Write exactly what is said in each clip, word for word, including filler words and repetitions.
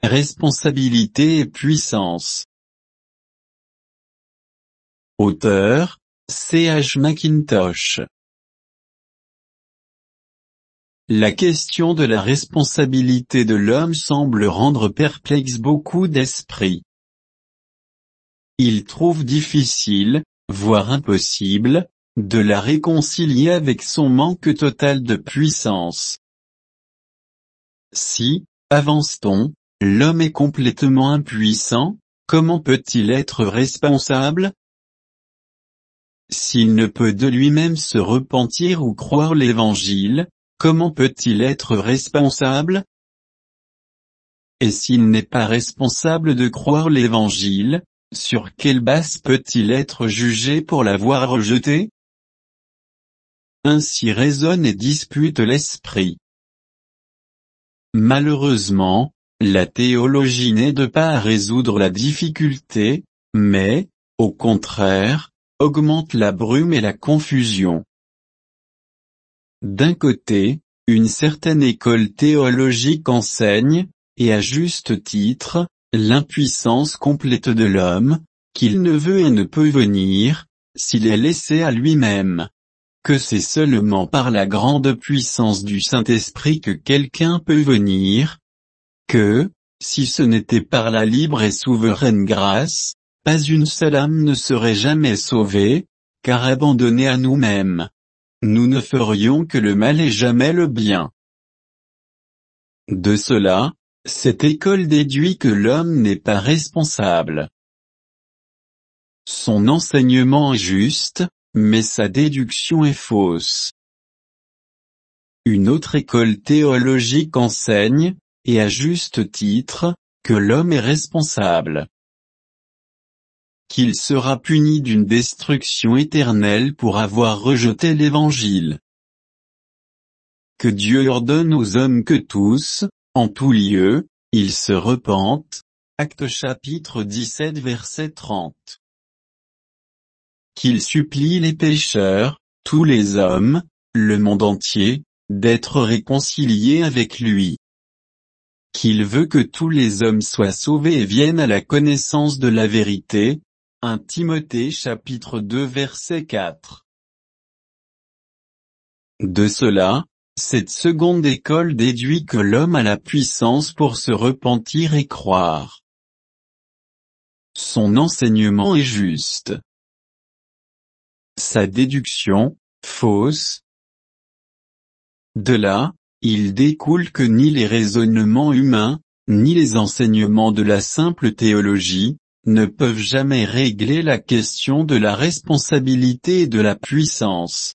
responsabilité et puissance. Auteur, C H Mackintosh. La question de la responsabilité de l'homme semble rendre perplexe beaucoup d'esprits. Ils trouvent difficile, voire impossible, de la réconcilier avec son manque total de puissance. Si, avance-t-on, l'homme est complètement impuissant, comment peut-il être responsable? S'il ne peut de lui-même se repentir ou croire l'Évangile, comment peut-il être responsable? Et s'il n'est pas responsable de croire l'Évangile, sur quelle base peut-il être jugé pour l'avoir rejeté? Ainsi raisonne et dispute l'esprit. Malheureusement, la théologie n'aide pas à résoudre la difficulté, mais, au contraire, augmente la brume et la confusion. D'un côté, une certaine école théologique enseigne, et à juste titre, l'impuissance complète de l'homme, qu'il ne veut et ne peut venir, s'il est laissé à lui-même. Que c'est seulement par la grande puissance du Saint-Esprit que quelqu'un peut venir. Que, si ce n'était par la libre et souveraine grâce, pas une seule âme ne serait jamais sauvée, car abandonnée à nous-mêmes, nous ne ferions que le mal et jamais le bien. De cela, cette école déduit que l'homme n'est pas responsable. Son enseignement est juste, mais sa déduction est fausse. Une autre école théologique enseigne, et à juste titre, que l'homme est responsable. Qu'il sera puni d'une destruction éternelle pour avoir rejeté l'Évangile. Que Dieu ordonne aux hommes que tous, en tout lieu, ils se repentent. Actes chapitre dix-sept verset trente. Qu'il supplie les pécheurs, tous les hommes, le monde entier, d'être réconciliés avec lui. Qu'il veut que tous les hommes soient sauvés et viennent à la connaissance de la vérité. un Timothée chapitre deux verset quatre. De cela, cette seconde école déduit que l'homme a la puissance pour se repentir et croire. Son enseignement est juste. Sa déduction, fausse. De là, il découle que ni les raisonnements humains, ni les enseignements de la simple théologie, ne peuvent jamais régler la question de la responsabilité et de la puissance.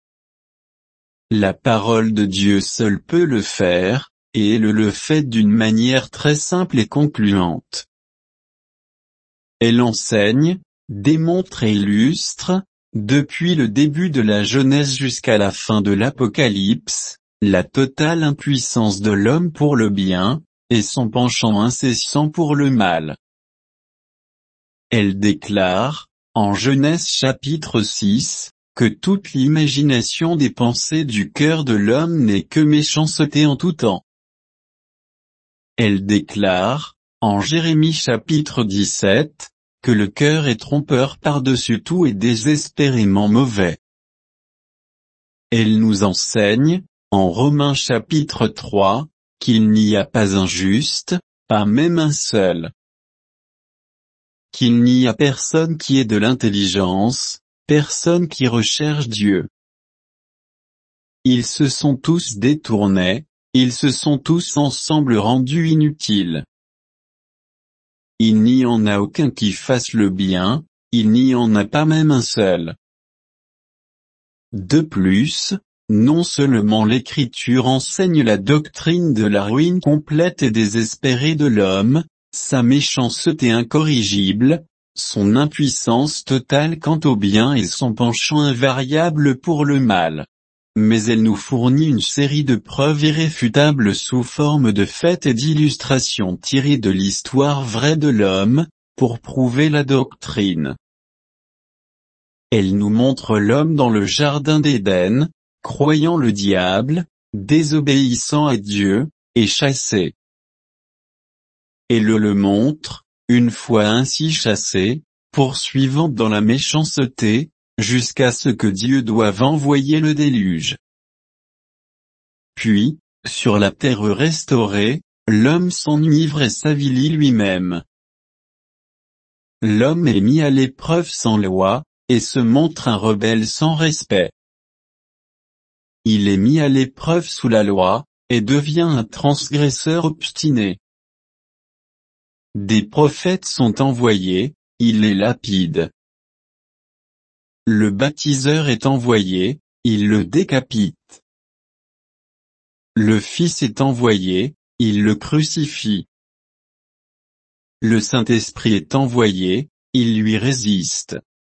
La parole de Dieu seule peut le faire, et elle le fait d'une manière très simple et concluante. Elle enseigne, démontre et illustre, depuis le début de la Genèse jusqu'à la fin de l'Apocalypse, la totale impuissance de l'homme pour le bien, et son penchant incessant pour le mal. Elle déclare, en Genèse chapitre six, que toute l'imagination des pensées du cœur de l'homme n'est que méchanceté en tout temps. Elle déclare, en Jérémie chapitre dix-sept, que le cœur est trompeur par-dessus tout et désespérément mauvais. Elle nous enseigne, en Romains chapitre trois, qu'il n'y a pas un juste, pas même un seul. Qu'il n'y a personne qui ait de l'intelligence, personne qui recherche Dieu. Ils se sont tous détournés, ils se sont tous ensemble rendus inutiles. Il n'y en a aucun qui fasse le bien, il n'y en a pas même un seul. De plus, non seulement l'Écriture enseigne la doctrine de la ruine complète et désespérée de l'homme, sa méchanceté incorrigible, son impuissance totale quant au bien et son penchant invariable pour le mal. Mais elle nous fournit une série de preuves irréfutables sous forme de faits et d'illustrations tirées de l'histoire vraie de l'homme, pour prouver la doctrine. Elle nous montre l'homme dans le jardin d'Éden, croyant le diable, désobéissant à Dieu, et chassé. et le le montre, une fois ainsi chassé, poursuivant dans la méchanceté, jusqu'à ce que Dieu doive envoyer le déluge. Puis, sur la terre restaurée, l'homme s'enivre et s'avilit lui-même. L'homme est mis à l'épreuve sans loi, et se montre un rebelle sans respect. Il est mis à l'épreuve sous la loi, et devient un transgresseur obstiné. Des prophètes sont envoyés, il les lapide. Le baptiseur est envoyé, il le décapite. Le Fils est envoyé, il le crucifie. Le Saint-Esprit est envoyé, il lui résiste.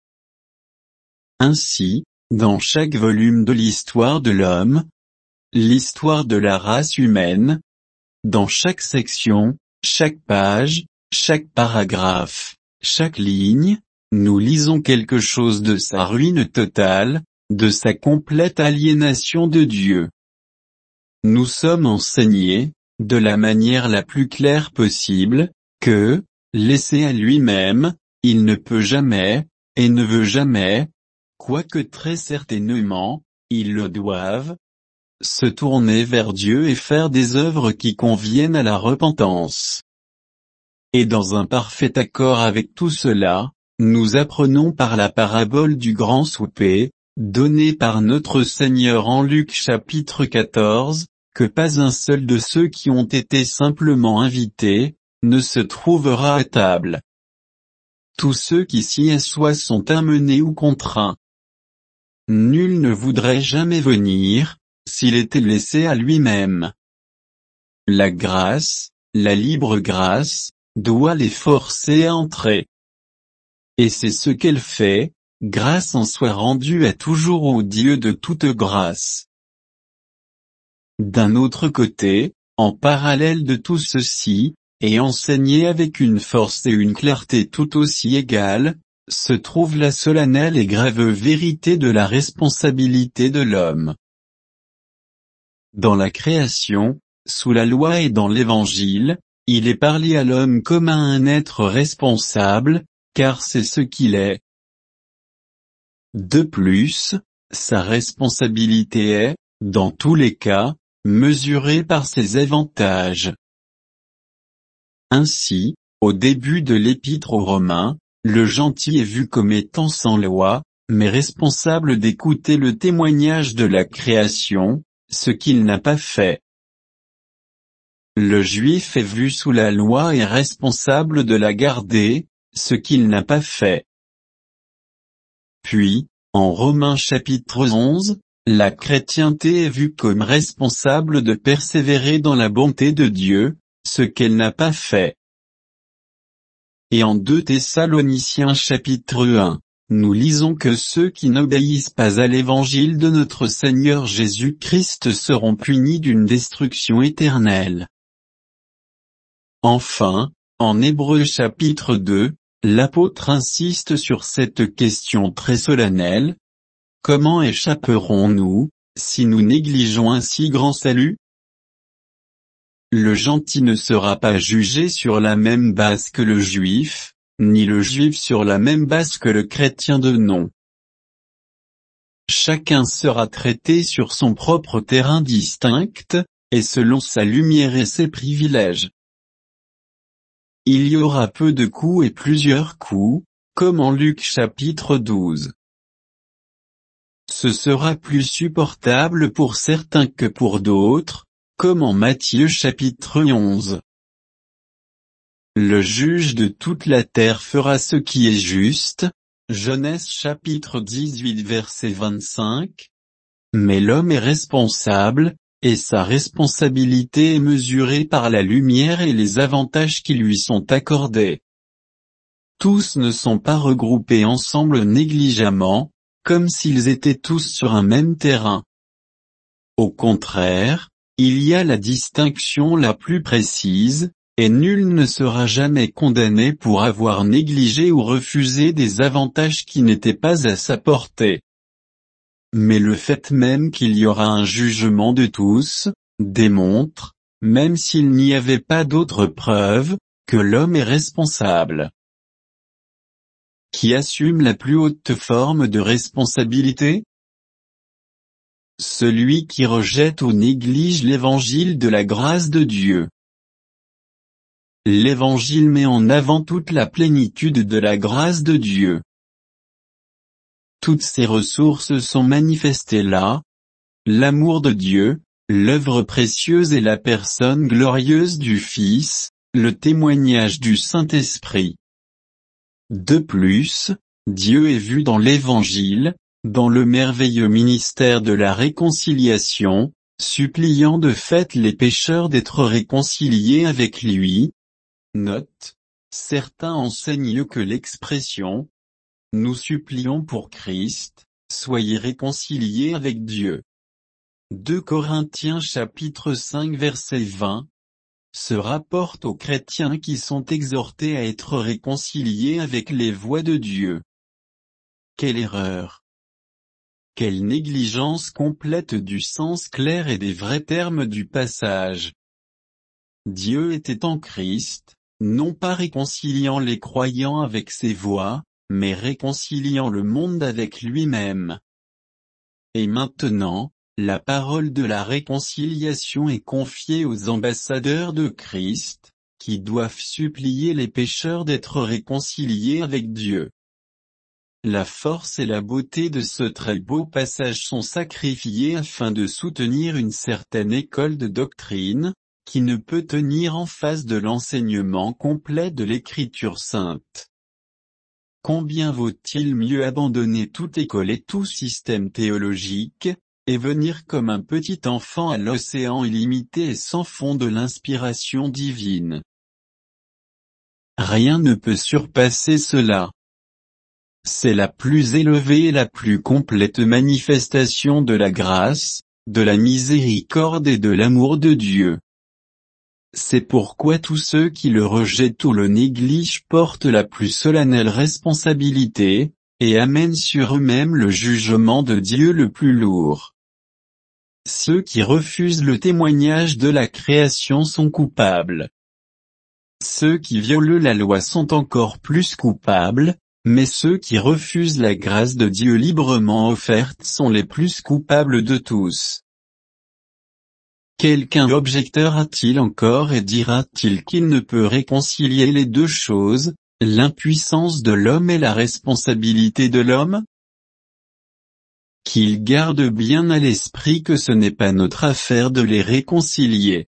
Ainsi, dans chaque volume de l'histoire de l'homme, l'histoire de la race humaine, dans chaque section, chaque page, chaque paragraphe, chaque ligne, nous lisons quelque chose de sa ruine totale, de sa complète aliénation de Dieu. Nous sommes enseignés, de la manière la plus claire possible, que, laissé à lui-même, il ne peut jamais, et ne veut jamais, quoique très certainement, ils le doivent, se tourner vers Dieu et faire des œuvres qui conviennent à la repentance. Et dans un parfait accord avec tout cela, nous apprenons par la parabole du grand souper, donnée par notre Seigneur en Luc chapitre quatorze, que pas un seul de ceux qui ont été simplement invités, ne se trouvera à table. Tous ceux qui s'y assoient sont amenés ou contraints. Nul ne voudrait jamais venir, s'il était laissé à lui-même. La grâce, la libre grâce, doit les forcer à entrer. Et c'est ce qu'elle fait, grâce en soit rendue à toujours au Dieu de toute grâce. D'un autre côté, en parallèle de tout ceci, et enseigné avec une force et une clarté tout aussi égales, se trouve la solennelle et grave vérité de la responsabilité de l'homme. Dans la création, sous la loi et dans l'Évangile, il est parlé à l'homme comme à un être responsable, car c'est ce qu'il est. De plus, sa responsabilité est, dans tous les cas, mesurée par ses avantages. Ainsi, au début de l'Épître aux Romains, le gentil est vu comme étant sans loi, mais responsable d'écouter le témoignage de la création, ce qu'il n'a pas fait. Le juif est vu sous la loi et responsable de la garder, ce qu'il n'a pas fait. Puis, en Romains chapitre onze, la chrétienté est vue comme responsable de persévérer dans la bonté de Dieu, ce qu'elle n'a pas fait. Et en deux Thessaloniciens chapitre un, nous lisons que ceux qui n'obéissent pas à l'évangile de notre Seigneur Jésus-Christ seront punis d'une destruction éternelle. Enfin, en Hébreux chapitre deux, l'apôtre insiste sur cette question très solennelle. Comment échapperons-nous, si nous négligeons un si grand salut? Le gentil ne sera pas jugé sur la même base que le juif, ni le juif sur la même base que le chrétien de nom. Chacun sera traité sur son propre terrain distinct, et selon sa lumière et ses privilèges. Il y aura peu de coups et plusieurs coups, comme en Luc chapitre douze. Ce sera plus supportable pour certains que pour d'autres, comme en Matthieu chapitre onze. Le juge de toute la terre fera ce qui est juste, Genèse chapitre dix-huit verset vingt-cinq. Mais l'homme est responsable, et sa responsabilité est mesurée par la lumière et les avantages qui lui sont accordés. Tous ne sont pas regroupés ensemble négligemment, comme s'ils étaient tous sur un même terrain. Au contraire, il y a la distinction la plus précise, et nul ne sera jamais condamné pour avoir négligé ou refusé des avantages qui n'étaient pas à sa portée. Mais le fait même qu'il y aura un jugement de tous, démontre, même s'il n'y avait pas d'autres preuves, que l'homme est responsable. Qui assume la plus haute forme de responsabilité? Celui qui rejette ou néglige l'évangile de la grâce de Dieu. L'évangile met en avant toute la plénitude de la grâce de Dieu. Toutes ces ressources sont manifestées là. L'amour de Dieu, l'œuvre précieuse et la personne glorieuse du Fils, le témoignage du Saint-Esprit. De plus, Dieu est vu dans l'Évangile, dans le merveilleux ministère de la réconciliation, suppliant de fait les pécheurs d'être réconciliés avec lui. Note, certains enseignent que l'expression « Nous supplions pour Christ, soyez réconciliés avec Dieu » deux Corinthiens chapitre cinq verset vingt, se rapporte aux chrétiens qui sont exhortés à être réconciliés avec les voies de Dieu. Quelle erreur! Quelle négligence complète du sens clair et des vrais termes du passage. Dieu était en Christ, non pas réconciliant les croyants avec ses voies, mais réconciliant le monde avec lui-même. Et maintenant, la parole de la réconciliation est confiée aux ambassadeurs de Christ, qui doivent supplier les pécheurs d'être réconciliés avec Dieu. La force et la beauté de ce très beau passage sont sacrifiées afin de soutenir une certaine école de doctrine, qui ne peut tenir en face de l'enseignement complet de l'Écriture sainte. Combien vaut-il mieux abandonner toute école et tout système théologique, et venir comme un petit enfant à l'océan illimité et sans fond de l'inspiration divine. Rien ne peut surpasser cela. C'est la plus élevée et la plus complète manifestation de la grâce, de la miséricorde et de l'amour de Dieu. C'est pourquoi tous ceux qui le rejettent ou le négligent portent la plus solennelle responsabilité, et amènent sur eux-mêmes le jugement de Dieu le plus lourd. Ceux qui refusent le témoignage de la création sont coupables. Ceux qui violent la loi sont encore plus coupables, mais ceux qui refusent la grâce de Dieu librement offerte sont les plus coupables de tous. Quelqu'un objectera-t-il encore et dira-t-il qu'il ne peut réconcilier les deux choses, l'impuissance de l'homme et la responsabilité de l'homme? Qu'il garde bien à l'esprit que ce n'est pas notre affaire de les réconcilier.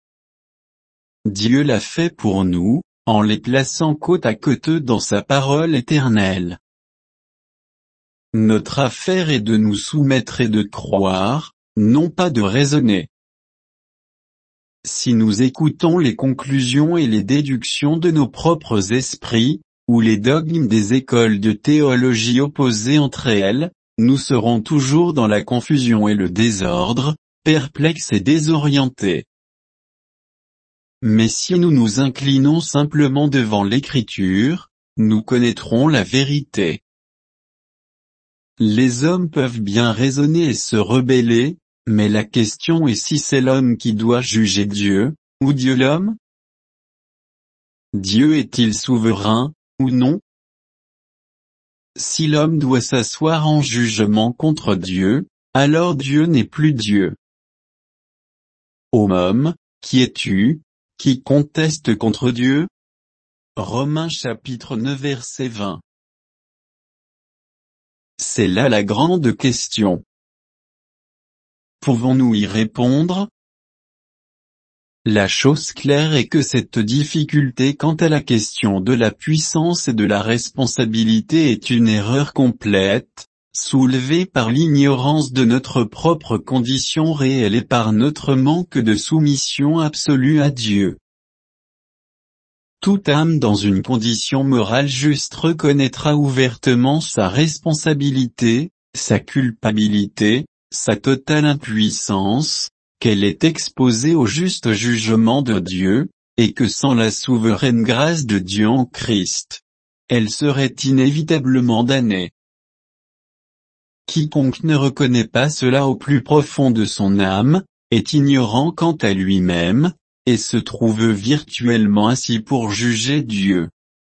Dieu l'a fait pour nous, en les plaçant côte à côte dans sa parole éternelle. Notre affaire est de nous soumettre et de croire, non pas de raisonner. Si nous écoutons les conclusions et les déductions de nos propres esprits, ou les dogmes des écoles de théologie opposées entre elles, nous serons toujours dans la confusion et le désordre, perplexes et désorientés. Mais si nous nous inclinons simplement devant l'Écriture, nous connaîtrons la vérité. Les hommes peuvent bien raisonner et se rebeller, mais la question est si c'est l'homme qui doit juger Dieu, ou Dieu l'homme? Dieu est-il souverain, ou non? Si l'homme doit s'asseoir en jugement contre Dieu, alors Dieu n'est plus Dieu. Ô homme, qui es-tu, qui conteste contre Dieu? Romains chapitre neuf verset vingt. C'est là la grande question. Pouvons-nous y répondre? La chose claire est que cette difficulté quant à la question de la puissance et de la responsabilité est une erreur complète, soulevée par l'ignorance de notre propre condition réelle et par notre manque de soumission absolue à Dieu. Toute âme dans une condition morale juste reconnaîtra ouvertement sa responsabilité, sa culpabilité, sa totale impuissance, qu'elle est exposée au juste jugement de Dieu, et que sans la souveraine grâce de Dieu en Christ, elle serait inévitablement damnée. Quiconque ne reconnaît pas cela au plus profond de son âme, est ignorant quant à lui-même, et se trouvent virtuellement assis pour juger Dieu.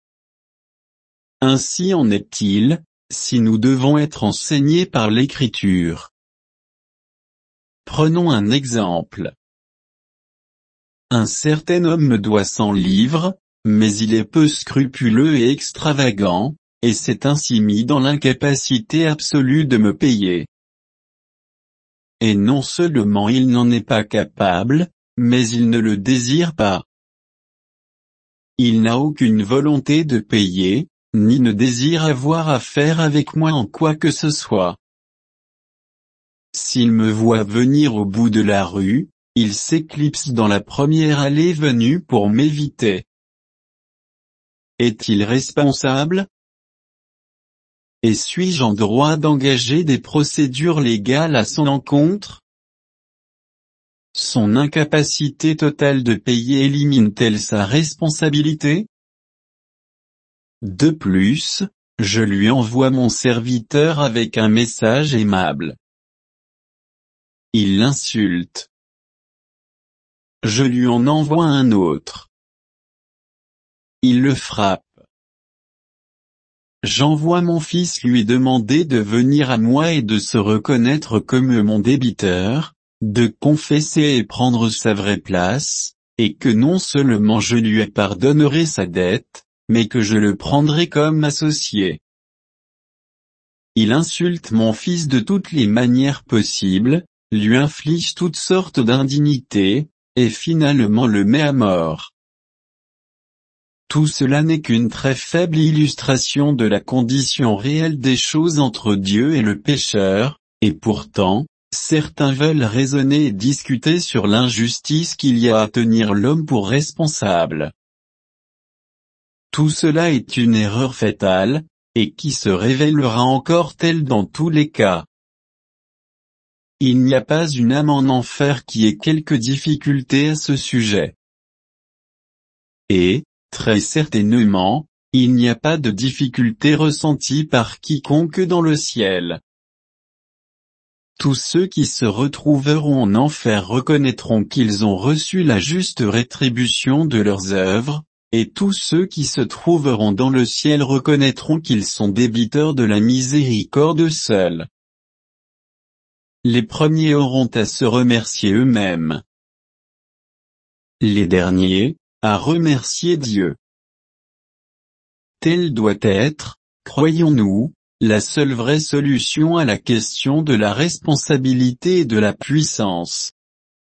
Ainsi en est-il, si nous devons être enseignés par l'Écriture. Prenons un exemple. Un certain homme me doit cent livres, mais il est peu scrupuleux et extravagant, et s'est ainsi mis dans l'incapacité absolue de me payer. Et non seulement il n'en est pas capable, mais il ne le désire pas. Il n'a aucune volonté de payer, ni ne désire avoir affaire avec moi en quoi que ce soit. S'il me voit venir au bout de la rue, il s'éclipse dans la première allée venue pour m'éviter. Est-il responsable? Et suis-je en droit d'engager des procédures légales à son encontre? Son incapacité totale de payer élimine-t-elle sa responsabilité? De plus, je lui envoie mon serviteur avec un message aimable. Il l'insulte. Je lui en envoie un autre. Il le frappe. J'envoie mon fils lui demander de venir à moi et de se reconnaître comme mon débiteur, de confesser et prendre sa vraie place, et que non seulement je lui pardonnerai sa dette, mais que je le prendrai comme associé. Il insulte mon fils de toutes les manières possibles, lui inflige toutes sortes d'indignités, et finalement le met à mort. Tout cela n'est qu'une très faible illustration de la condition réelle des choses entre Dieu et le pécheur, et pourtant, certains veulent raisonner et discuter sur l'injustice qu'il y a à tenir l'homme pour responsable. Tout cela est une erreur fatale, et qui se révélera encore telle dans tous les cas. Il n'y a pas une âme en enfer qui ait quelque difficulté à ce sujet. Et, très certainement, il n'y a pas de difficulté ressentie par quiconque dans le ciel. Tous ceux qui se retrouveront en enfer reconnaîtront qu'ils ont reçu la juste rétribution de leurs œuvres, et tous ceux qui se trouveront dans le ciel reconnaîtront qu'ils sont débiteurs de la miséricorde seule. Les premiers auront à se remercier eux-mêmes. Les derniers, à remercier Dieu. Telle doit être, croyons-nous, la seule vraie solution à la question de la responsabilité et de la puissance.